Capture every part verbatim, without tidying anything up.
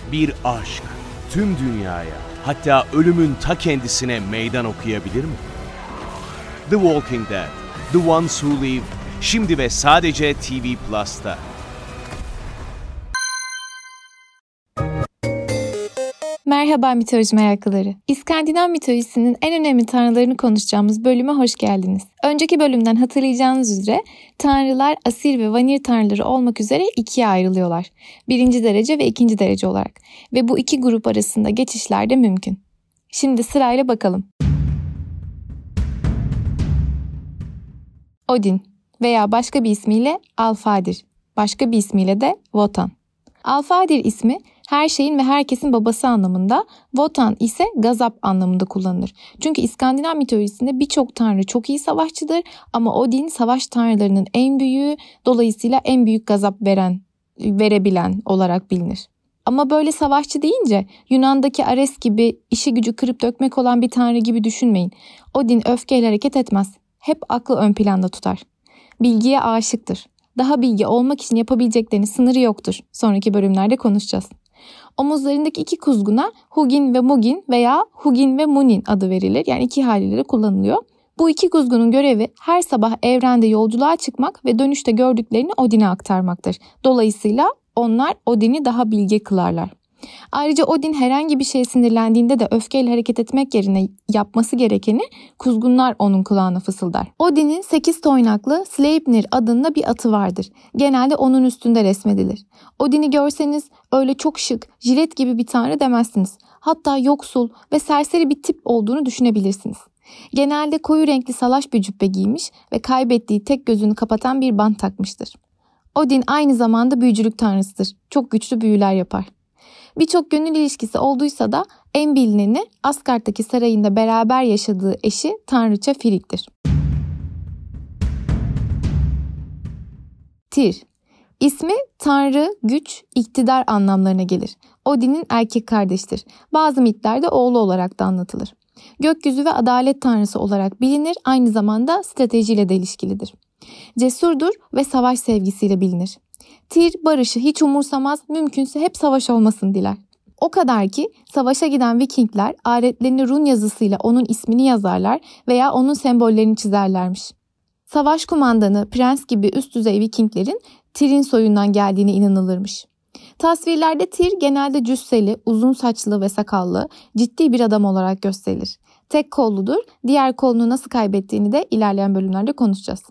Bir aşk tüm dünyaya, hatta ölümün ta kendisine meydan okuyabilir mi? The Walking Dead, The Ones Who Live, şimdi ve sadece T V Plus'ta. Merhaba mitoloji meraklıları. İskandinav mitolojisinin en önemli tanrılarını konuşacağımız bölüme hoş geldiniz. Önceki bölümden hatırlayacağınız üzere tanrılar Asir ve Vanir tanrıları olmak üzere ikiye ayrılıyorlar. Birinci derece ve ikinci derece olarak. Ve bu iki grup arasında geçişler de mümkün. Şimdi sırayla bakalım. Odin veya başka bir ismiyle Alfadir, başka bir ismiyle de Wotan. Alfadir ismi her şeyin ve herkesin babası anlamında, Wotan ise gazap anlamında kullanılır. Çünkü İskandinav mitolojisinde birçok tanrı çok iyi savaşçıdır ama Odin savaş tanrılarının en büyüğü, dolayısıyla en büyük gazap veren, verebilen olarak bilinir. Ama böyle savaşçı deyince Yunan'daki Ares gibi işi gücü kırıp dökmek olan bir tanrı gibi düşünmeyin. Odin öfkeyle hareket etmez. Hep aklı ön planda tutar. Bilgiye aşıktır. Daha bilgi olmak için yapabileceklerinin sınırı yoktur. Sonraki bölümlerde konuşacağız. Omuzlarındaki iki kuzguna Hugin ve Mugin veya Hugin ve Munin adı verilir. Yani iki haliyle kullanılıyor. Bu iki kuzgunun görevi her sabah evrende yolculuğa çıkmak ve dönüşte gördüklerini Odin'e aktarmaktır. Dolayısıyla onlar Odin'i daha bilge kılarlar. Ayrıca Odin herhangi bir şeye sinirlendiğinde de öfkeyle hareket etmek yerine yapması gerekeni kuzgunlar onun kulağına fısıldar. Odin'in sekiz toynaklı Sleipnir adında bir atı vardır. Genelde onun üstünde resmedilir. Odin'i görseniz öyle çok şık, jilet gibi bir tanrı demezsiniz. Hatta yoksul ve serseri bir tip olduğunu düşünebilirsiniz. Genelde koyu renkli salaş bir cübbe giymiş ve kaybettiği tek gözünü kapatan bir bant takmıştır. Odin aynı zamanda büyücülük tanrısıdır. Çok güçlü büyüler yapar. Birçok gönül ilişkisi olduysa da en bilineni Asgard'daki sarayında beraber yaşadığı eşi tanrıça Frig'tir. Tyr. İsmi tanrı, güç, iktidar anlamlarına gelir. Odin'in erkek kardeştir. Bazı mitlerde oğlu olarak da anlatılır. Gökyüzü ve adalet tanrısı olarak bilinir, aynı zamanda stratejiyle de ilişkilidir. Cesurdur ve savaş sevgisiyle bilinir. Tyr barışı hiç umursamaz, mümkünse hep savaş olmasını diler. O kadar ki savaşa giden Vikingler aletlerini run yazısıyla onun ismini yazarlar veya onun sembollerini çizerlermiş. Savaş kumandanı, prens gibi üst düzey Vikinglerin Tyr'in soyundan geldiğine inanılırmış. Tasvirlerde Tyr genelde cüsseli, uzun saçlı ve sakallı, ciddi bir adam olarak gösterilir. Tek kolludur, diğer kolunu nasıl kaybettiğini de ilerleyen bölümlerde konuşacağız.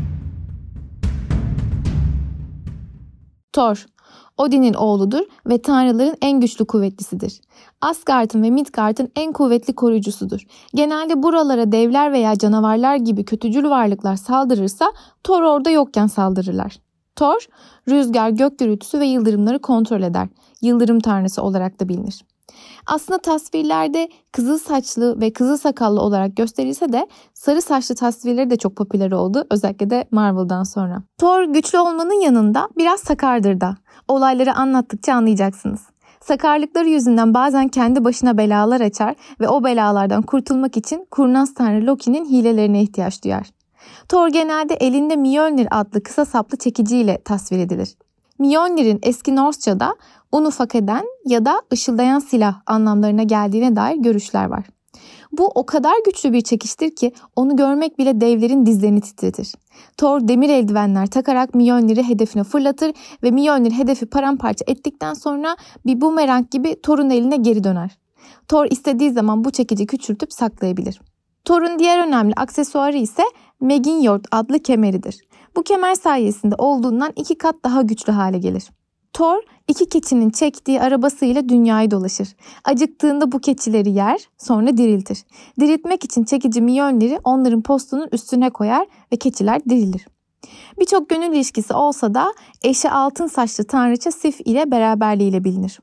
Thor, Odin'in oğludur ve tanrıların en güçlü kuvvetlisidir. Asgard'ın ve Midgard'ın en kuvvetli koruyucusudur. Genelde buralara devler veya canavarlar gibi kötücül varlıklar saldırırsa Thor orada yokken saldırırlar. Thor, rüzgar, gök gürültüsü ve yıldırımları kontrol eder. Yıldırım tanrısı olarak da bilinir. Aslında tasvirlerde kızıl saçlı ve kızıl sakallı olarak gösterilse de sarı saçlı tasvirleri de çok popüler oldu. Özellikle de Marvel'dan sonra. Thor güçlü olmanın yanında biraz sakardır da. Olayları anlattıkça anlayacaksınız. Sakarlıkları yüzünden bazen kendi başına belalar açar ve o belalardan kurtulmak için kurnaz tanrı Loki'nin hilelerine ihtiyaç duyar. Thor genelde elinde Mjolnir adlı kısa saplı çekiciyle tasvir edilir. Mjolnir'in eski Norsça'da un ufak eden ya da ışıldayan silah anlamlarına geldiğine dair görüşler var. Bu o kadar güçlü bir çekiştir ki onu görmek bile devlerin dizlerini titretir. Thor demir eldivenler takarak Mjolnir'i hedefine fırlatır ve Mjolnir hedefi paramparça ettikten sonra bir bumerang gibi Thor'un eline geri döner. Thor istediği zaman bu çekici küçültüp saklayabilir. Thor'un diğer önemli aksesuarı ise Megingjord adlı kemeridir. Bu kemer sayesinde olduğundan iki kat daha güçlü hale gelir. Thor, iki keçinin çektiği arabasıyla dünyayı dolaşır. Acıktığında bu keçileri yer, sonra diriltir. Diriltmek için çekici Mjolnir'i onların postunun üstüne koyar ve keçiler dirilir. Birçok gönül ilişkisi olsa da eşi altın saçlı tanrıça Sif ile beraberliğiyle bilinir.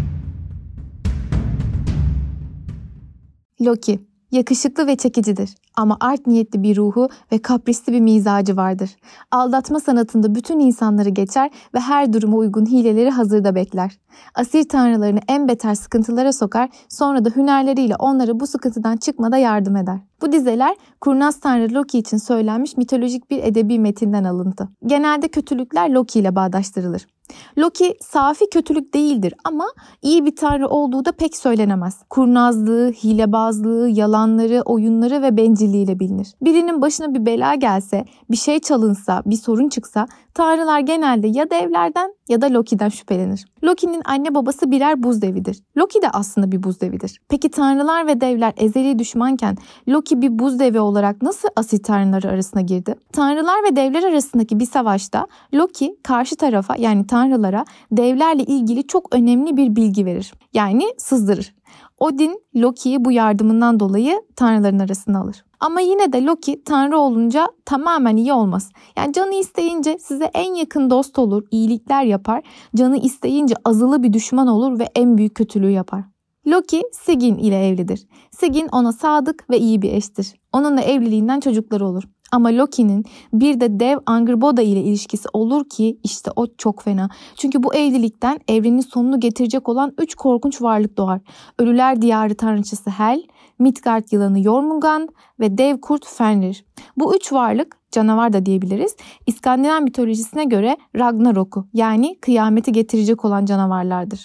Loki yakışıklı ve çekicidir. Ama art niyetli bir ruhu ve kaprisli bir mizacı vardır. Aldatma sanatında bütün insanları geçer ve her duruma uygun hileleri hazırda bekler. Asir tanrılarını en beter sıkıntılara sokar, sonra da hünerleriyle onlara bu sıkıntıdan çıkmada yardım eder. Bu dizeler kurnaz tanrı Loki için söylenmiş mitolojik bir edebi metinden alıntı. Genelde kötülükler Loki ile bağdaştırılır. Loki safi kötülük değildir ama iyi bir tanrı olduğu da pek söylenemez. Kurnazlığı, hilebazlığı, yalanları, oyunları ve bencilliğiyle bilinir. Birinin başına bir bela gelse, bir şey çalınsa, bir sorun çıksa tanrılar genelde ya devlerden ya da Loki'den şüphelenir. Loki'nin anne babası birer buz devidir. Loki de aslında bir buz devidir. Peki tanrılar ve devler ezeli düşmanken Loki bir buz devi olarak nasıl asil tanrıları arasına girdi? Tanrılar ve devler arasındaki bir savaşta Loki karşı tarafa yani tanrılara devlerle ilgili çok önemli bir bilgi verir. Yani sızdırır. Odin Loki'yi bu yardımından dolayı tanrıların arasına alır. Ama yine de Loki tanrı olunca tamamen iyi olmaz. Yani canı isteyince size en yakın dost olur, iyilikler yapar. Canı isteyince azılı bir düşman olur ve en büyük kötülüğü yapar. Loki Sigyn ile evlidir. Sigyn ona sadık ve iyi bir eştir. Onunla evliliğinden çocukları olur. Ama Loki'nin bir de dev Angrboda ile ilişkisi olur ki işte o çok fena. Çünkü bu evlilikten evrenin sonunu getirecek olan üç korkunç varlık doğar. Ölüler diyarı tanrıçası Hel, Midgard yılanı Jormungand ve dev kurt Fenrir. Bu üç varlık, canavar da diyebiliriz, İskandinav mitolojisine göre Ragnarok'u yani kıyameti getirecek olan canavarlardır.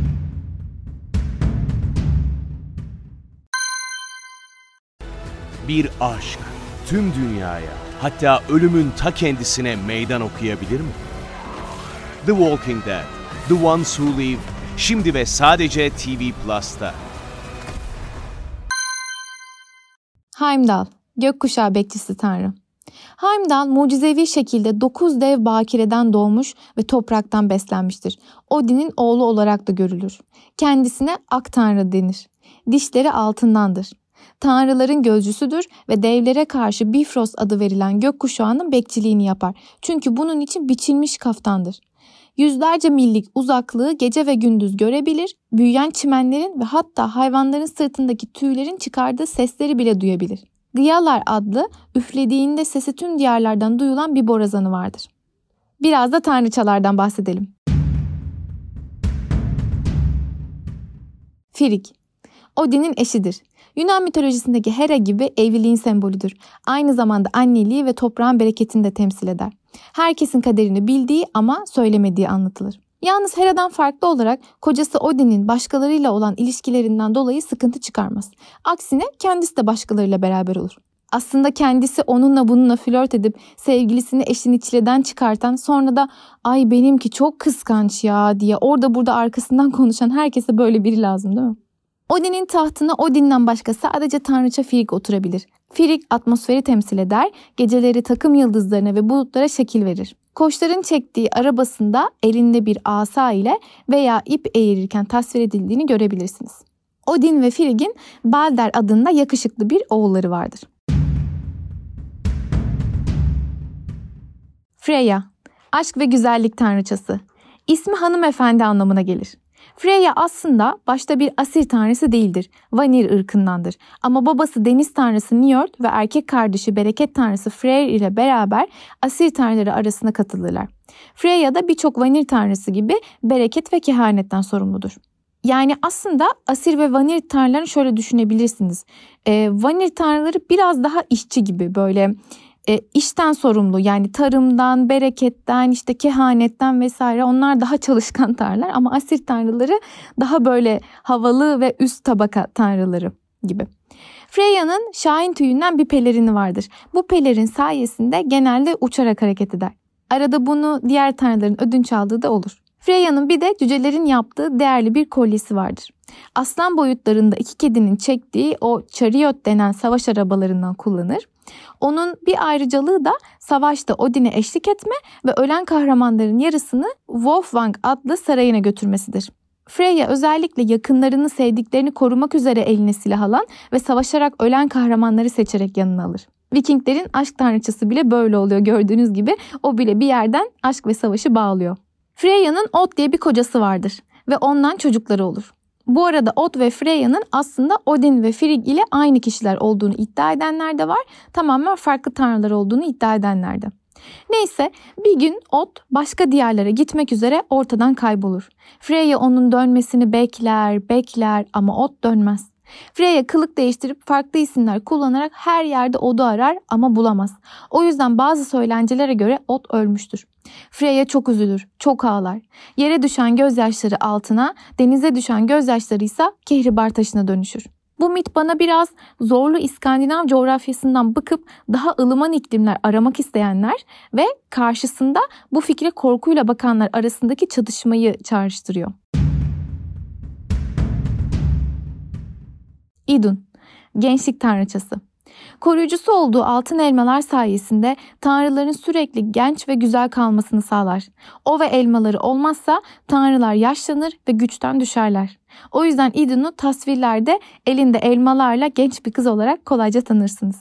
Bir aşk tüm dünyaya, hatta ölümün ta kendisine meydan okuyabilir mi? The Walking Dead, The Ones Who Live, şimdi ve sadece T V Plus'ta. Heimdall, gökkuşağı bekçisi tanrı. Heimdall mucizevi şekilde dokuz dev bakireden doğmuş ve topraktan beslenmiştir. Odin'in oğlu olarak da görülür. Kendisine Ak Tanrı denir. Dişleri altındandır. Tanrıların gözcüsüdür ve devlere karşı Bifrost adı verilen gökkuşağının bekçiliğini yapar. Çünkü bunun için biçilmiş kaftandır. Yüzlerce millik uzaklığı gece ve gündüz görebilir, büyüyen çimenlerin ve hatta hayvanların sırtındaki tüylerin çıkardığı sesleri bile duyabilir. Gıyalar adlı üflediğinde sesi tüm diyarlardan duyulan bir borazanı vardır. Biraz da tanrıçalardan bahsedelim. Frigg, Odin'in eşidir. Yunan mitolojisindeki Hera gibi evliliğin sembolüdür. Aynı zamanda anneliği ve toprağın bereketini de temsil eder. Herkesin kaderini bildiği ama söylemediği anlatılır. Yalnız Hera'dan farklı olarak kocası Odin'in başkalarıyla olan ilişkilerinden dolayı sıkıntı çıkarmaz. Aksine kendisi de başkalarıyla beraber olur. Aslında kendisi onunla bununla flört edip sevgilisini eşini çileden çıkartan, sonra da ay benimki çok kıskanç ya diye orada burada arkasından konuşan herkese böyle biri lazım değil mi? Odin'in tahtına Odin'den başka sadece tanrıça Frigg oturabilir. Frigg atmosferi temsil eder, geceleri takım yıldızlarına ve bulutlara şekil verir. Koçların çektiği arabasında elinde bir asa ile veya ip eğirirken tasvir edildiğini görebilirsiniz. Odin ve Frigg'in Balder adında yakışıklı bir oğulları vardır. Freya, aşk ve güzellik tanrıçası. İsmi hanımefendi anlamına gelir. Freya aslında başta bir Asir tanrısı değildir. Vanir ırkındandır. Ama babası deniz tanrısı Njord ve erkek kardeşi bereket tanrısı Freyr ile beraber Asir tanrıları arasına katılırlar. Freya da birçok Vanir tanrısı gibi bereket ve kehanetten sorumludur. Yani aslında Asir ve Vanir tanrılarını şöyle düşünebilirsiniz. Ee, Vanir tanrıları biraz daha işçi gibi, böyle E, işten sorumlu, yani tarımdan, bereketten, işte kehanetten vesaire, onlar daha çalışkan tanrılar ama Asir tanrıları daha böyle havalı ve üst tabaka tanrıları gibi. Freya'nın şahin tüyünden bir pelerini vardır. Bu pelerin sayesinde genelde uçarak hareket eder. Arada bunu diğer tanrıların ödünç aldığı da olur. Freya'nın bir de cücelerin yaptığı değerli bir kolyesi vardır. Aslan boyutlarında iki kedinin çektiği o chariot denen savaş arabalarından kullanır. Onun bir ayrıcalığı da savaşta Odin'e eşlik etme ve ölen kahramanların yarısını Wolfwang adlı sarayına götürmesidir. Freya özellikle yakınlarını, sevdiklerini korumak üzere eline silah alan ve savaşarak ölen kahramanları seçerek yanına alır. Vikinglerin aşk tanrıçası bile böyle oluyor, gördüğünüz gibi o bile bir yerden aşk ve savaşı bağlıyor. Freya'nın Od diye bir kocası vardır ve ondan çocukları olur. Bu arada Od ve Freya'nın aslında Odin ve Frigg ile aynı kişiler olduğunu iddia edenler de var. Tamamen farklı tanrılar olduğunu iddia edenler de. Neyse, bir gün Od başka diyarlara gitmek üzere ortadan kaybolur. Freya onun dönmesini bekler, bekler ama Od dönmez. Freya kılık değiştirip farklı isimler kullanarak her yerde Od'u arar ama bulamaz. O yüzden bazı söylencelere göre Od ölmüştür. Freya çok üzülür, çok ağlar. Yere düşen gözyaşları altına, denize düşen gözyaşları ise kehribar taşına dönüşür. Bu mit bana biraz zorlu İskandinav coğrafyasından bıkıp daha ılıman iklimler aramak isteyenler ve karşısında bu fikre korkuyla bakanlar arasındaki çatışmayı çağrıştırıyor. Idun, gençlik tanrıçası. Koruyucusu olduğu altın elmalar sayesinde tanrıların sürekli genç ve güzel kalmasını sağlar. O ve elmaları olmazsa tanrılar yaşlanır ve güçten düşerler. O yüzden Idun'u tasvirlerde elinde elmalarla genç bir kız olarak kolayca tanırsınız.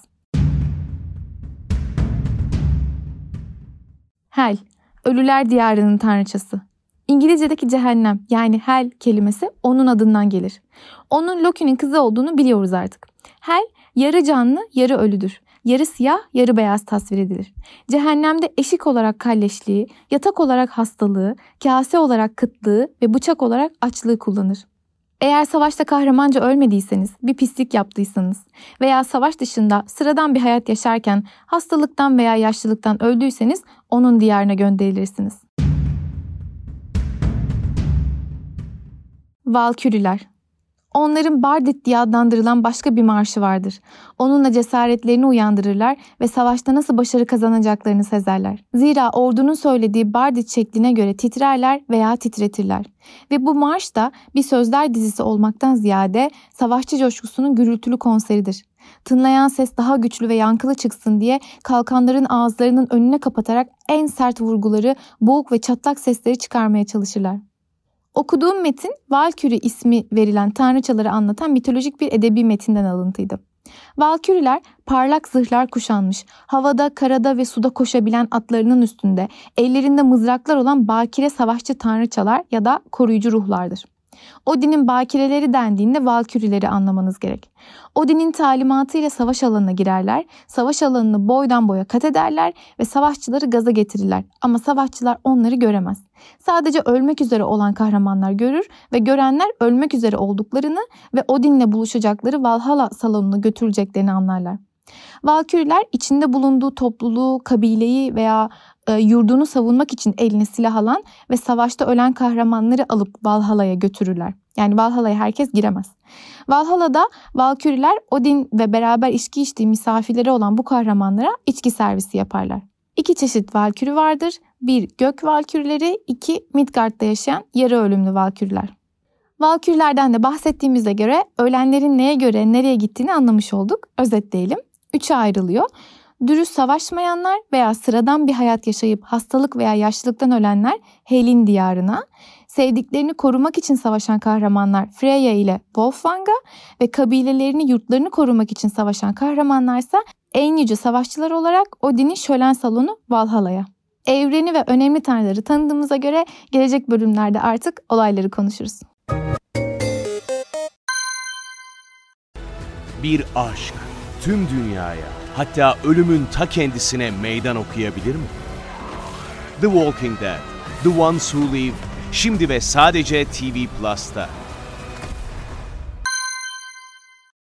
Hel, ölüler diyarının tanrıçası. İngilizce'deki cehennem yani Hel kelimesi onun adından gelir. Onun Loki'nin kızı olduğunu biliyoruz artık. Hel yarı canlı, yarı ölüdür. Yarı siyah, yarı beyaz tasvir edilir. Cehennemde eşik olarak kalleşliği, yatak olarak hastalığı, kase olarak kıtlığı ve bıçak olarak açlığı kullanır. Eğer savaşta kahramanca ölmediyseniz, bir pislik yaptıysanız veya savaş dışında sıradan bir hayat yaşarken hastalıktan veya yaşlılıktan öldüyseniz onun diyarına gönderilirsiniz. Valküriler. Onların Bardit diye adlandırılan başka bir marşı vardır. Onunla cesaretlerini uyandırırlar ve savaşta nasıl başarı kazanacaklarını sezerler. Zira ordunun söylediği Bardit şekline göre titrerler veya titretirler. Ve bu marş da bir sözler dizisi olmaktan ziyade savaşçı coşkusunun gürültülü konseridir. Tınlayan ses daha güçlü ve yankılı çıksın diye kalkanların ağızlarının önüne kapatarak en sert vurguları, boğuk ve çatlak sesleri çıkarmaya çalışırlar. Okuduğum metin Valküri ismi verilen tanrıçaları anlatan mitolojik bir edebi metinden alıntıydı. Valküriler parlak zırhlar kuşanmış, havada, karada ve suda koşabilen atlarının üstünde, ellerinde mızraklar olan bakire savaşçı tanrıçalar ya da koruyucu ruhlardır. Odin'in bakireleri dendiğinde Valkürileri anlamanız gerek. Odin'in talimatıyla savaş alanına girerler, savaş alanını boydan boya kat ederler ve savaşçıları gaza getirirler. Ama savaşçılar onları göremez. Sadece ölmek üzere olan kahramanlar görür ve görenler ölmek üzere olduklarını ve Odin'le buluşacakları Valhalla salonuna götürüleceklerini anlarlar. Valküriler içinde bulunduğu topluluğu, kabileyi veya e, yurdunu savunmak için eline silah alan ve savaşta ölen kahramanları alıp Valhalla'ya götürürler. Yani Valhalla'ya herkes giremez. Valhalla'da Valküriler Odin ve beraber içki içtiği misafirleri olan bu kahramanlara içki servisi yaparlar. İki çeşit Valküri vardır. Bir gök Valkürileri, iki Midgard'da yaşayan yarı ölümlü Valküriler. Valkürilerden de bahsettiğimize göre ölenlerin neye göre nereye gittiğini anlamış olduk. Özetleyelim. Üçe ayrılıyor. Dürüst savaşmayanlar veya sıradan bir hayat yaşayıp hastalık veya yaşlılıktan ölenler Hel'in diyarına, sevdiklerini korumak için savaşan kahramanlar Freya ile Wolfgang'a ve kabilelerini, yurtlarını korumak için savaşan kahramanlarsa en yüce savaşçılar olarak Odin'in şölen salonu Valhalla'ya. Evreni ve önemli tanrıları tanıdığımıza göre gelecek bölümlerde artık olayları konuşuruz. Bir aşk tüm dünyaya, hatta ölümün ta kendisine meydan okuyabilir mi? The Walking Dead, The Ones Who Live, şimdi ve sadece T V Plus'ta.